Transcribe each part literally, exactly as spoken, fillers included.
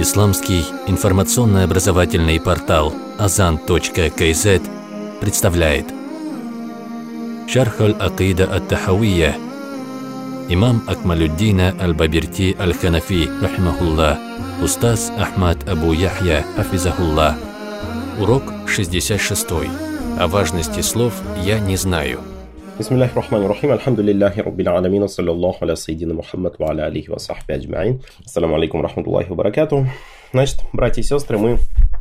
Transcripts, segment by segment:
Исламский информационно-образовательный портал азан точка кей зет представляет Шарх аль-Акида ат-Тахавия имам Акмалюддина аль-Бабирти аль-Ханафи, рахимахуллах, устаз Ахмад Абу Яхья, хафизахуллах. Урок шестьдесят шесть. О важности слов «я не знаю». Бисмиллахи рахмани рахим, альхамдулиллахи раббил аламин, саллаллаху аля сайидина Мухаммад ва аля алихи ва сахби аджмаин. Ассаламу алейкум рахматуллахи ва баракату. Значит, братья и сестры, мы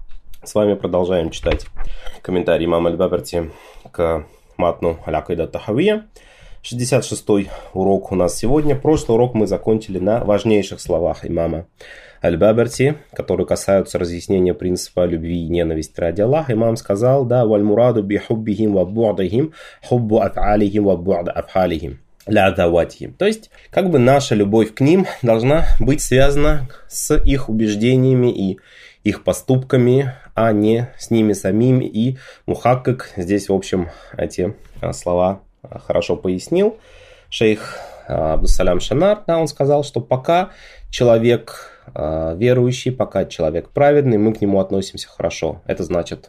с вами продолжаем читать комментарий имама аль-Бабирти к матну аль-Акида ат-Тахавия. шестьдесят шестой урок у нас сегодня. Прошлый урок мы закончили на важнейших словах имама аль-Бабирти, которые касаются разъяснения принципа любви и ненависти ради Аллаха. Имам сказал, да, валь мураду би хуббихим ва бу'дахим, хуббу аф'алихим ва бу'д аф'алихим, ля заватихим. То есть, как бы наша любовь к ним должна быть связана с их убеждениями и их поступками, а не с ними самими. И мухаккик здесь, в общем, эти слова хорошо пояснил. Шейх Абдус-Салям Шанар, да, он сказал, что пока человек верующий, пока человек праведный, мы к нему относимся хорошо. Это значит,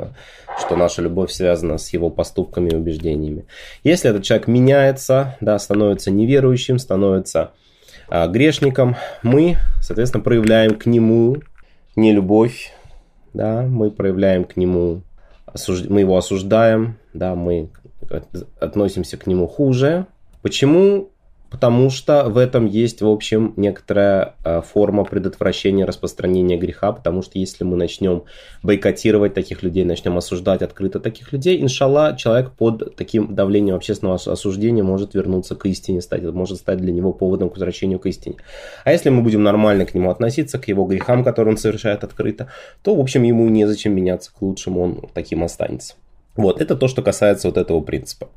что наша любовь связана с его поступками и убеждениями. Если этот человек меняется, да, становится неверующим, становится грешником, мы, соответственно, проявляем к нему нелюбовь, да, мы проявляем к нему, мы его осуждаем, да, мы относимся к нему хуже. Почему? Потому что в этом есть, в общем, некоторая форма предотвращения распространения греха, потому что если мы начнем бойкотировать таких людей, начнем осуждать открыто таких людей, иншаллах, человек под таким давлением общественного осуждения может вернуться к истине, стать, может стать для него поводом к возвращению к истине. А если мы будем нормально к нему относиться, к его грехам, которые он совершает открыто, то, в общем, ему незачем меняться к лучшему, он таким останется. Вот, это то, что касается вот этого принципа.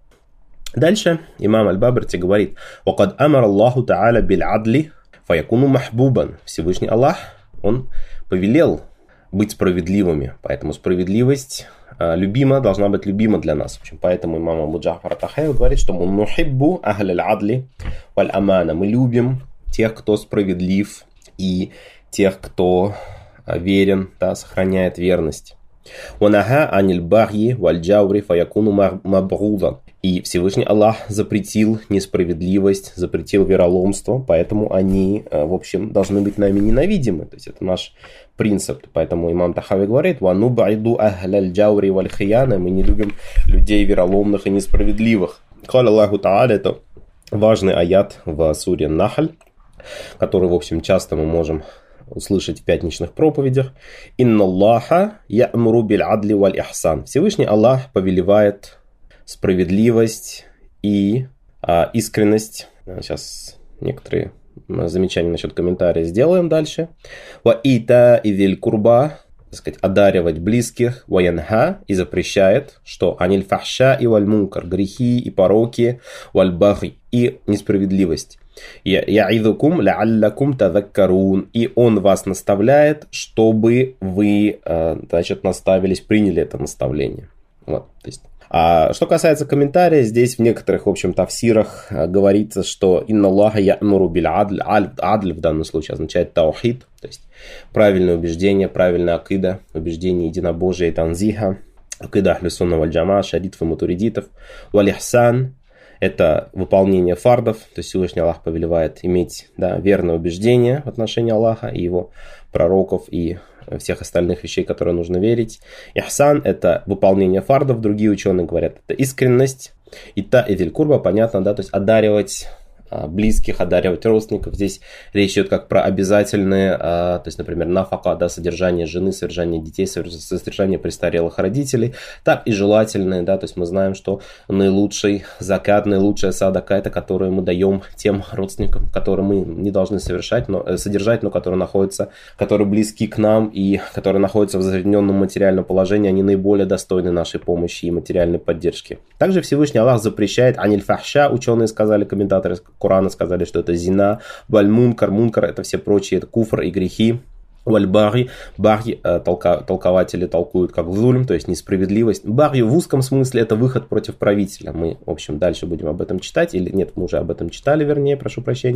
Дальше имам аль-Бабирти говорит: «Вакад амар Аллаху та'аля биль-адли фаякуну махбубан». Всевышний Аллах, он повелел быть справедливыми, поэтому справедливость а, любима, должна быть любима для нас. В общем, поэтому имам Абу Джафар ат-Тахави говорит, что мы нухиббу ахля аль-адли валь-амана. Мы любим тех, кто справедлив, и тех, кто верен, да, сохраняет верность. «Ванаха аниль багьи валь-джаури фаякуну мабгудан». И Всевышний Аллах запретил несправедливость, запретил вероломство, поэтому они, в общем, должны быть нами ненавидимы. То есть это наш принцип. Поэтому имам Тахави говорит: «Вану байду ахляль джаури валь хияна». Мы не любим людей вероломных и несправедливых. Каля Аллаху Та'аля, это важный аят в суре Нахль, который, в общем, часто мы можем услышать в пятничных проповедях. «Инна Аллаха я'муру биль-адли валь-ихсан». Всевышний Аллах повелевает справедливость и а, искренность. Сейчас некоторые замечания насчет комментария сделаем дальше. «Ва ита идиль курба», так сказать, одаривать близких. «Ва янха», и запрещает, что «аниль фахша и валь мункар», грехи и пороки, «валь баги», и несправедливость. «Я'идукум ла'аллакум тазаккарун», и он вас наставляет, чтобы вы, значит, наставились, приняли это наставление. Вот, то есть. А что касается комментария, здесь в некоторых, в общем, тафсирах говорится, что «инна Аллаха я'муру биль-адль». Адль в данном случае означает таухид, то есть правильное убеждение, правильная акида, убеждение единобожия и танзиха, акида ахлю сунна валь джама, шаритов и матуридитов. Валь-ихсан – это выполнение фардов, то есть Всевышний Аллах повелевает иметь, да, верное убеждение в отношении Аллаха и его пророков и всех остальных вещей, которые нужно верить. Ихсан – это выполнение фардов, другие ученые говорят, это искренность. И та идиль курба, понятно, да, то есть одаривать близких, одаривать родственников. Здесь речь идет как про обязательные, то есть, например, нафака, да, содержание жены, содержание детей, содержание престарелых родителей, так и желательные, да, то есть мы знаем, что наилучший закат, наилучшая садака, это которую мы даем тем родственникам, которые мы не должны совершать, но, содержать, но которые находятся, которые близки к нам и которые находятся в затрудненном материальном положении, они наиболее достойны нашей помощи и материальной поддержки. Также Всевышний Аллах запрещает аниль фахша, ученые сказали, комментаторы Корана сказали, что это зина, валь-мункар, мункар, это все прочие, это куфр и грехи. Валь-баги, баги толка, толкователи толкуют как зульм, то есть несправедливость. Баги в узком смысле это выход против правителя. Мы, в общем, дальше будем об этом читать, или нет, мы уже об этом читали, вернее, прошу прощения.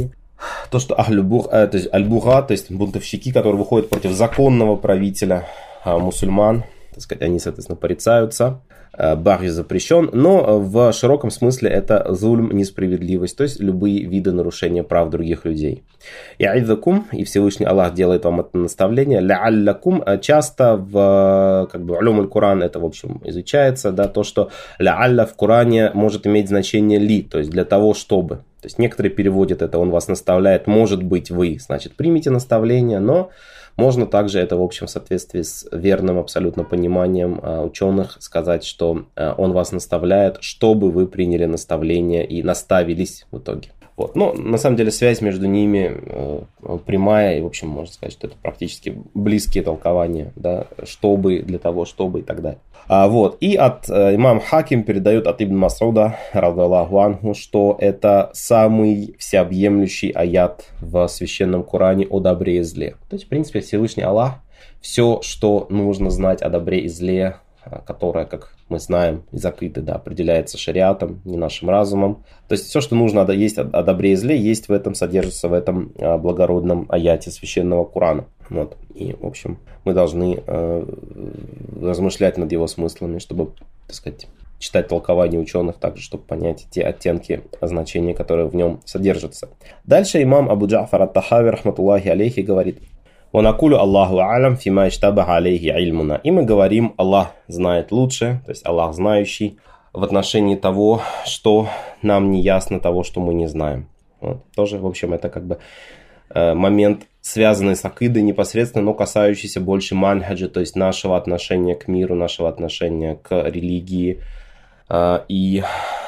то, что аль-буга, то есть аль-буга, то есть бунтовщики, которые выходят против законного правителя мусульман, так сказать, они, соответственно, порицаются. Баги запрещен, но в широком смысле это зульм, несправедливость, то есть любые виды нарушения прав других людей. Я'идзакум, и Всевышний Аллах делает вам это наставление, ля'аллякум, часто в как бы улюм аль-Куран это, в общем, изучается, да, то, что ля'алля в Коране может иметь значение ли, то есть для того, чтобы. То есть некоторые переводят это, он вас наставляет, может быть вы, значит, примите наставление, но можно также это, в общем, в соответствии с верным абсолютно пониманием а, ученых сказать, что а, он вас наставляет, чтобы вы приняли наставление и наставились в итоге. Вот. Но на самом деле связь между ними э, прямая, и, в общем, можно сказать, что это практически близкие толкования, да, чтобы, для того, чтобы и так далее. А, вот. И от э, имам Хаким передает от Ибн Масуда, радаллаху анху, что это самый всеобъемлющий аят в священном Коране о добре и зле. То есть, в принципе, Всевышний Аллах, все, что нужно знать о добре и зле, которое, как мы знаем, из акиды, да, определяется шариатом, не нашим разумом. То есть все, что нужно есть о добре и зле, есть в этом, содержится в этом благородном аяте священного Корана. Вот. И, в общем, мы должны э, размышлять над его смыслами, чтобы, так сказать, читать толкования ученых также, чтобы понять те оттенки, значения, которые в нем содержатся. Дальше имам Абу Джа'фар ат-Тахави, рахматуллахи алейхи, говорит: «Ванакулю Аллаху алям фима иштабаха алейхи ильмуна». И мы говорим, Аллах знает лучше, то есть Аллах знающий, в отношении того, что нам не ясно, того, что мы не знаем. Вот. Тоже, в общем, это как бы э, момент, связанный с акидой непосредственно, но касающийся больше манхаджа, то есть нашего отношения к миру, нашего отношения к религии э, и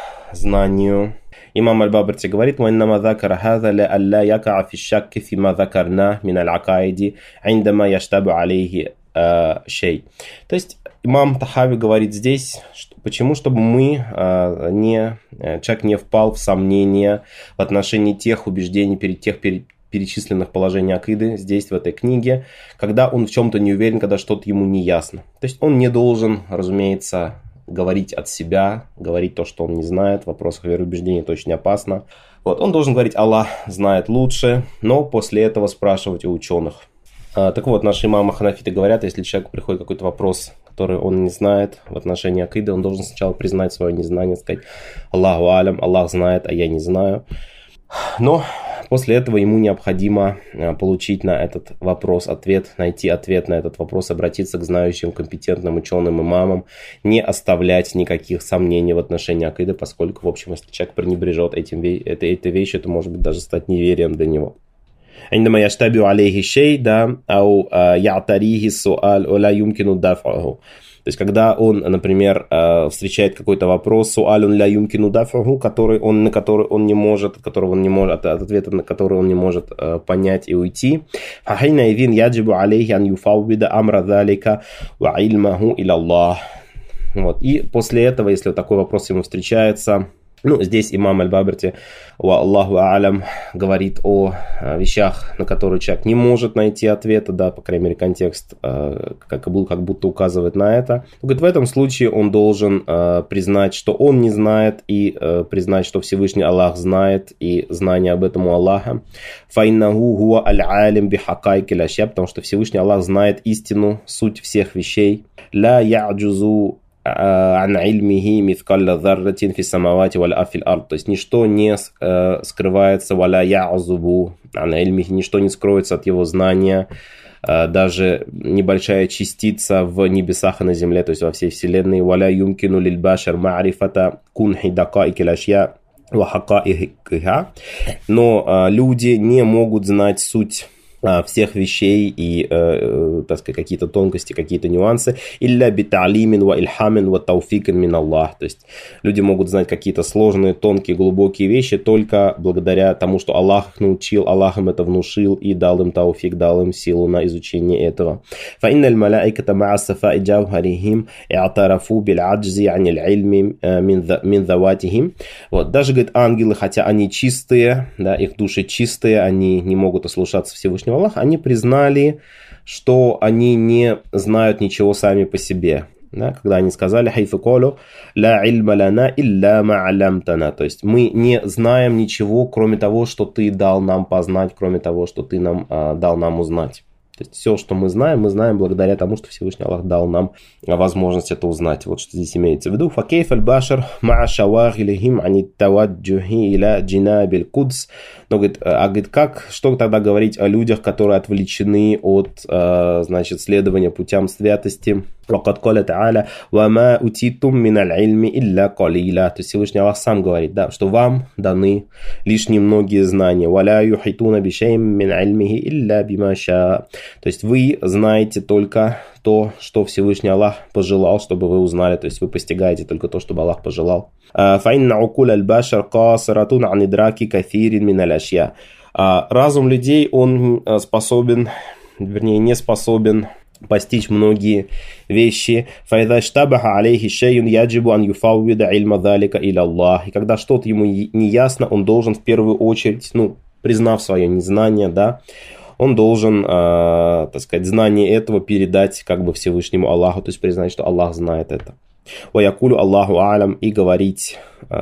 знанию. Имам Аль-Бабарти говорит: «Ваннама закара хаза ля алля якаа фи шакки фима закарна мин аль-акаиди, индама яштабу алейхи шей». То есть имам Тахави говорит здесь, что, почему, чтобы мы э, не, человек не впал в сомнения в отношении тех убеждений, перед тех перед, перечисленных положений акиды здесь, в этой книге, когда он в чем-то не уверен, когда что-то ему не ясно. То есть он не должен, разумеется, говорить от себя, говорить то, что он не знает. В вопросах вероубеждения это очень опасно. Вот. Он должен говорить: Аллах знает лучше, но после этого спрашивать у ученых. А, так вот, наши имамы ханафиты говорят, если человеку приходит какой-то вопрос, который он не знает в отношении акиды, он должен сначала признать свое незнание, сказать: Аллаху алям, Аллах знает, а я не знаю. Но после этого ему необходимо получить на этот вопрос ответ, найти ответ на этот вопрос, обратиться к знающим, компетентным ученым имамам, не оставлять никаких сомнений в отношении акиды, поскольку, в общем, если человек пренебрежет этим, этой, этой вещью, это может быть даже стать неверием для него. عندما يشتبه عليه الشيء да أو يعتريه السؤال ولا يمكن دفعه. То есть, когда он, например, встречает какой-то вопрос, суалюн ля юмкину дафуху, который он, на который он не может, от которого он не может, от ответа на который он не может понять и уйти. Хахина идин яджибу алейхи ан юфаввида амра залика ва ильмаху иля Аллах. Вот. И после этого, если такой вопрос ему встречается, ну, здесь имам Аль-Бабарти, ва Аллаху а'алям, говорит о вещах, на которые человек не может найти ответа, да, по крайней мере, контекст как, как будто указывает на это. Говорит, в этом случае он должен э, признать, что он не знает, и э, признать, что Всевышний Аллах знает, и знание об этом у Аллаха. Фаиннаху хуа аль-алим бихакайки ляшья, потому что Всевышний Аллах знает истину, суть всех вещей. Ля я'джузу ан ильмихи мithqalla dharratin fi samawati wal fil ard. То есть ничто не э, скрывается, валя я'зубу ан ильмихи, ничто не скроется от его знания, э, даже небольшая частица в небесах и на земле, то есть во всей вселенной. Валя юмкину лиль башар ма'рифата кунхи дакаики лашья ва хакаихиха. Но э, люди не могут знать суть всех вещей и, э, так сказать, какие-то тонкости, какие-то нюансы. Илля биталимин ва ильхамин ва тауфикин мин Аллах. То есть люди могут знать какие-то сложные, тонкие, глубокие вещи только благодаря тому, что Аллах их научил, Аллах им это внушил и дал им тауфик, дал им силу на изучение этого. Фа инналь малаиката ма'a сафа'i джавхарихим и'тарафу биль аджзи аниль ильми мин заватихим. Вот. Даже, говорит, ангелы, хотя они чистые, да, их души чистые, они не могут ослушаться Всевышнего Аллаха, они признали, что они не знают ничего сами по себе. Да, когда они сказали «Хайфу колу ла ильма лана илля ма алямтана», то есть мы не знаем ничего, кроме того, что ты дал нам познать, кроме того, что ты нам а, дал нам узнать. То есть все, что мы знаем, мы знаем благодаря тому, что Всевышний Аллах дал нам возможность это узнать. Вот что здесь имеется в виду. «Факейф аль-башар ма'a шавагилихим ани таваджухи иля джинабиль кудс». Но, говорит, а говорит, как, что тогда говорить о людях, которые отвлечены от, значит, следования путям святости? «Вакад каля та'аля ва ма утитум миналь ильми илля калиля». То есть Всевышний Аллах сам говорит, да, что вам даны лишь немногие знания. «Валя юхитуна бишейм мин ильмихи илля бима ша». То есть вы знаете только то, что Всевышний Аллах пожелал, чтобы вы узнали. То есть вы постигаете только то, чтобы Аллах пожелал. «Фаинна укуля аль-башар касаратун ан идраки кафирин мин аль-ашья». Разум людей, он способен, вернее, не способен постичь многие вещи. «Файза штабаха алейхи шейюн яджибу ан юфауида ильма залика иля Аллах». И когда что-то ему не ясно, он должен в первую очередь, ну, признав свое незнание, да, он должен, э, так сказать, знание этого передать как бы Всевышнему Аллаху, то есть признать, что Аллах знает это. «Ваякулю Аллаху алям», и говорить э,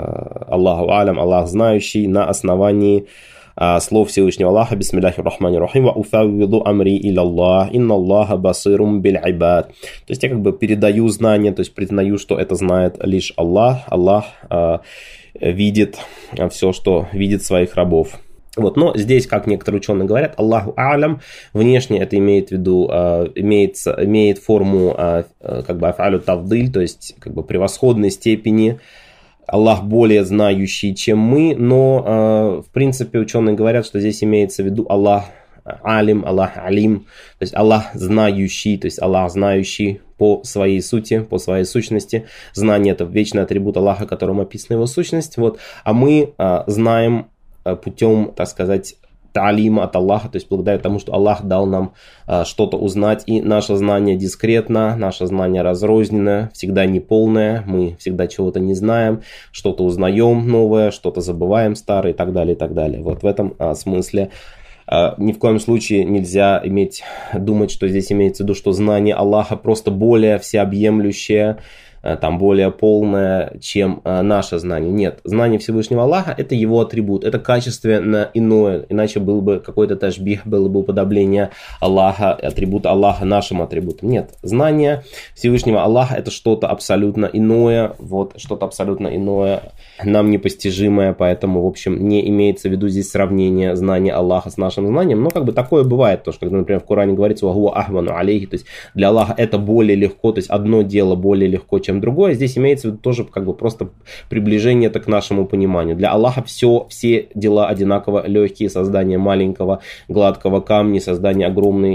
Аллаху алям, Аллах знающий, на основании э, слов Всевышнего Аллаха: «Бисмиллахи рахмани рахим, ва уфаввиду амри иля Аллах, инна Аллаха басирум биль айбад». То есть я как бы передаю знание, то есть признаю, что это знает лишь Аллах. Аллах э, видит все, что видит своих рабов. Вот, но здесь, как некоторые ученые говорят, Аллаху а'лям, внешне это имеет в виду, э, имеет, имеет форму э, как бы аф'алю тавдиль, то есть как бы превосходной степени. Аллах более знающий, чем мы, но э, в принципе ученые говорят, что здесь имеется в виду Аллах алим, Аллах алим, то есть Аллах знающий, то есть Аллах знающий по своей сути, по своей сущности. Знание — это вечный атрибут Аллаха, которым описана его сущность. Вот, а мы э, знаем путем, так сказать, та'алима от Аллаха, то есть благодаря тому, что Аллах дал нам а, что-то узнать, и наше знание дискретно, наше знание разрозненное, всегда неполное, мы всегда чего-то не знаем, что-то узнаем новое, что-то забываем старое и так далее, и так далее. Вот в этом а, смысле а, ни в коем случае нельзя иметь, думать, что здесь имеется в виду, что знание Аллаха просто более всеобъемлющее, там более полное, чем э, наше знание. Нет, знание Всевышнего Аллаха — это его атрибут, это качественно иное, иначе был бы какой-то ташбих, было бы уподобление Аллаха, атрибута Аллаха нашему атрибуту. Нет, знание Всевышнего Аллаха — это что-то абсолютно иное, вот, что-то абсолютно иное, нам непостижимое, поэтому, в общем, не имеется в виду здесь сравнение знания Аллаха с нашим знанием, но как бы такое бывает, то, что, когда, например, в Коране говорится «Вахуа ахвану алейхи», то есть для Аллаха это более легко, то есть одно дело более легко, чем другое. Здесь имеется в виду тоже как бы просто приближение это к нашему пониманию. Для Аллаха все, все дела одинаково легкие, создание маленького гладкого камня, создание огромной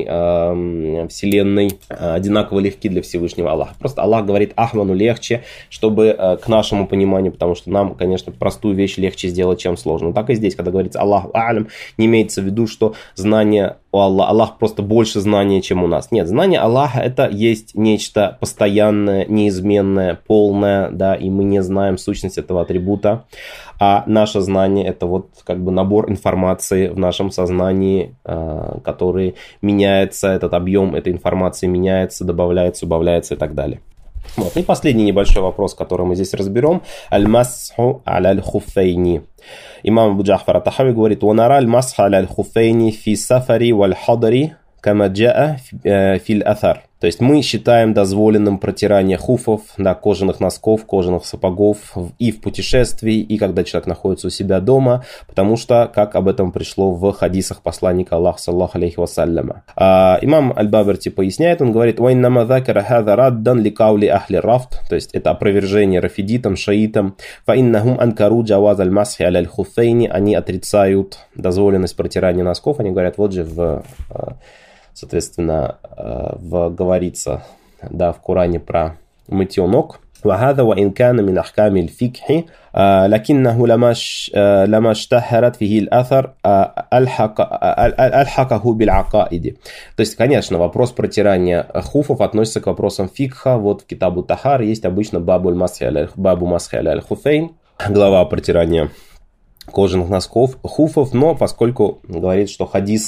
э, вселенной э, одинаково легки для Всевышнего Аллаха. Просто Аллах говорит ахвану легче, чтобы э, к нашему пониманию, потому что нам, конечно, простую вещь легче сделать, чем сложную. Так и здесь, когда говорится Аллаху а'лям, не имеется в виду, что знание у Аллаха, Аллах просто больше знания, чем у нас. Нет, знание Аллаха — это есть нечто постоянное, неизменное, полное, да, и мы не знаем сущность этого атрибута, а наше знание — это вот как бы набор информации в нашем сознании, э, который меняется, этот объем этой информации меняется, добавляется, убавляется и так далее. Вот. И последний небольшой вопрос, который мы здесь разберем. Аль-масху аля аль-хуфейни. Имам Абу Джа'фар ат-Тахави говорит: «Ванара аль-масха аля аль-хуфейни фи сафари валь-хадари кама джаа фил атар». То есть мы считаем дозволенным протирание хуфов, да, кожаных носков, кожаных сапогов и в путешествии, и когда человек находится у себя дома, потому что, как об этом пришло в хадисах посланника Аллаха, саллаху алейхи вассаляма. А, имам Аль-Баберти поясняет, он говорит: «Вайнама закара хаза раддан ликаули ахли рафт», то есть это опровержение рафидитам, шаитам, фаиннахум анкару джаваз аль-масхи аля аль-хуфейни, они отрицают дозволенность протирания носков, они говорят, вот же в... Соответственно, в, говорится, да, в Коране про мытье ног. وهذا وإن كان من أحكام الفقه لكنه لما لما اشتهرت فيه الأثر ألحق ألحقه بالعقائد. То есть, конечно, вопрос протирания хуфов относится к вопросам фикха. Вот в Китабу Тахар есть обычно бабу масхи аль-хуфейн, глава протирания кожаных носков, хуфов, но поскольку говорит, что хадисы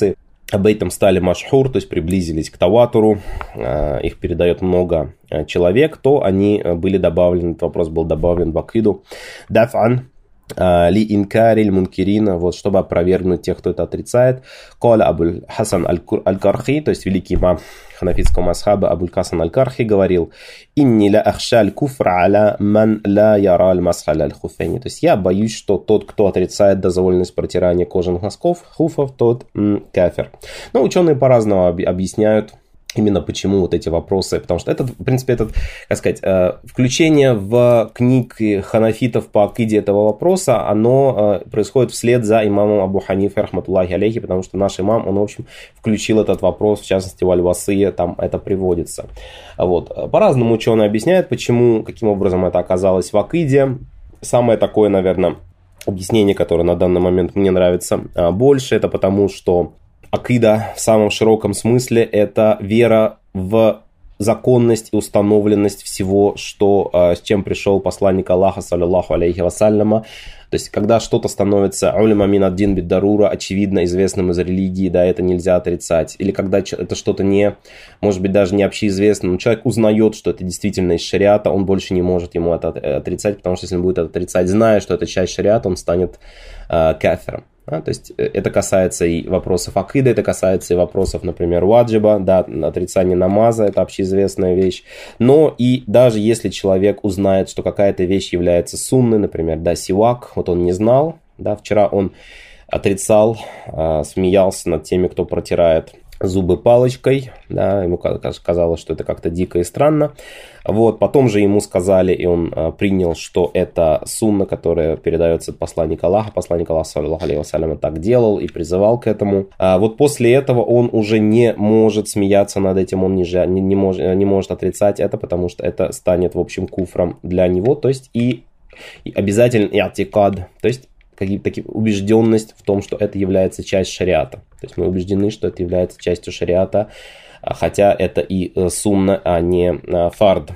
об этом стали машхур, то есть приблизились к таватуру, их передает много человек, то они были добавлены, этот вопрос был добавлен в акиду. Даф'ан ли инкариль мункирина, вот, чтобы опровергнуть тех, кто это отрицает. Каля Абуль Хасан Аль-Кархи, то есть великий имам ханафитского масхаба Абуль Хасан Аль-Кархи говорил: «Инни ла ахшаль куфра аля ман ла яраль масхаль аль-хуфейни». То есть я боюсь, что тот, кто отрицает дозволенность протирания кожаных носков, хуфов, тот м, кафир. Но ученые по-разному объясняют именно почему вот эти вопросы, потому что это, в принципе, этот, как сказать, включение в книги ханафитов по акиде этого вопроса, оно происходит вслед за имамом Абу Ханифой, рахматуллахи алейхи, потому что наш имам, он, в общем, включил этот вопрос, в частности, в Аль-Васые, там это приводится. Вот. По-разному ученые объясняют, почему, каким образом это оказалось в акиде. Самое такое, наверное, объяснение, которое на данный момент мне нравится больше, это потому, что акида в самом широком смысле – это вера в законность и установленность всего, что, с чем пришел посланник Аллаха, саллиллаху алейхи вассаляма. То есть, когда что-то становится улима мин ад-дин бид-дарура, очевидно известным из религии, да, это нельзя отрицать. Или когда это что-то не, может быть, даже не общеизвестно, но человек узнает, что это действительно из шариата, он больше не может ему это отрицать, потому что если он будет это отрицать, зная, что это часть шариата, он станет э, кафиром. А, то есть это касается и вопросов акиды, это касается и вопросов, например, ваджиба, да, отрицание намаза, это общеизвестная вещь. Но и даже если человек узнает, что какая-то вещь является сунной, например, да, сивак, вот он не знал, да, вчера он отрицал, э, смеялся над теми, кто протирает зубы палочкой, да, ему казалось, что это как-то дико и странно. Вот, потом же ему сказали, и он а, принял, что это сунна, которая передается от посланника Аллаха. Посланник Аллаха, саллиллаху алейхи вассалям, так делал и призывал к этому. А вот после этого он уже не может смеяться над этим, он не, не, не, может, не может отрицать это, потому что это станет, в общем, куфром для него. То есть и, и обязательно и'тикад, то есть такие, убежденность в том, что это является частью шариата. То есть мы убеждены, что это является частью шариата, хотя это и сунна, а не фард.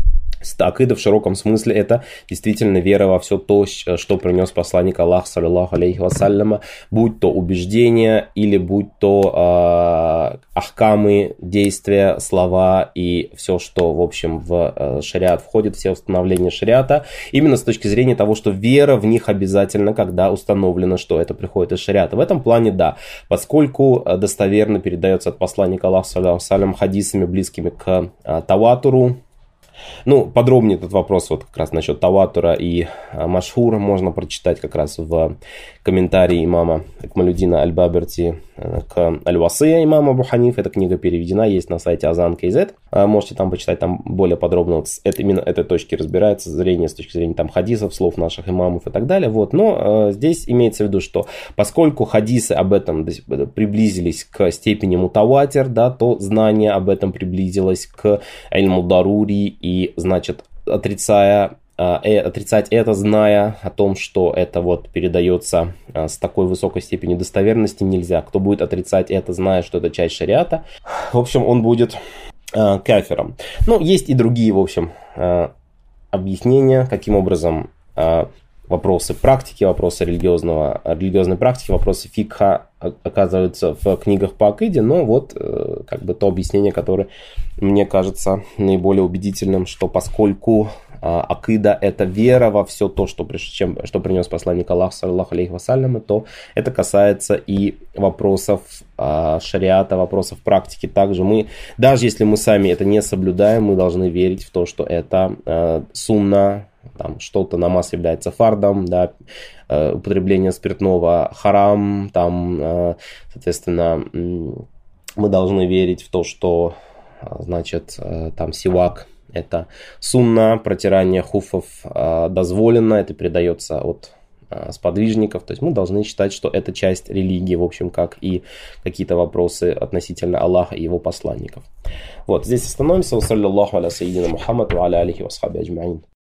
Акида в широком смысле это действительно вера во все то, что принес посланник Аллаха, саллиллаху алейхи вассаляма, будь то убеждения или будь то э, ахкамы, действия, слова и все, что, в общем, в э, шариат входит, все установления шариата, именно с точки зрения того, что вера в них обязательно, когда установлено, что это приходит из шариата. В этом плане да, поскольку достоверно передается от посланника Аллаха, саллиллаху алейхи вассалям, хадисами, близкими к э, таватуру. Ну, подробнее этот вопрос вот как раз насчет таватура и машхура можно прочитать как раз в комментарии имама Акмалюддина Аль-Баберти к Аль-Васыя имама Абу Ханиф. Эта книга переведена, есть на сайте азан точка кей зет. Можете там почитать, там более подробно вот с это, именно этой точки разбирается, зрение с точки зрения там хадисов, слов наших имамов и так далее. Вот. Но э, здесь имеется в виду, что поскольку хадисы об этом приблизились к степени мутаватир, да, то знание об этом приблизилось к ильму дарури, и, значит, отрицая, э, отрицать это, зная о том, что это вот передается э, с такой высокой степенью достоверности, нельзя. Кто будет отрицать это, зная, что это часть шариата, в общем, он будет э, кафиром. Ну, есть и другие, в общем, э, объяснения, каким образом э, вопросы практики, вопросы религиозного, религиозной практики, вопросы фикха оказываются в книгах по акиде, но вот э, как бы то объяснение, которое мне кажется наиболее убедительным, что поскольку э, акида это вера во все то, что, чем, что принес посланник Аллаха, саллиллаху алейхи вассалям, то это касается и вопросов э, шариата, вопросов практики. Также мы, даже если мы сами это не соблюдаем, мы должны верить в то, что это э, сунна, там что-то намаз является фардом, да, э, употребление спиртного харам, там, э, соответственно, мы должны верить в то, что, значит, э, там сивак это сунна, протирание хуфов э, дозволено, это передается от э, сподвижников, то есть мы должны считать, что это часть религии, в общем, как и какие-то вопросы относительно Аллаха и его посланников. Вот, здесь остановимся. Саллиллаху аля сайидина Мухаммад ва аля алихи ва асхаби аджмаин.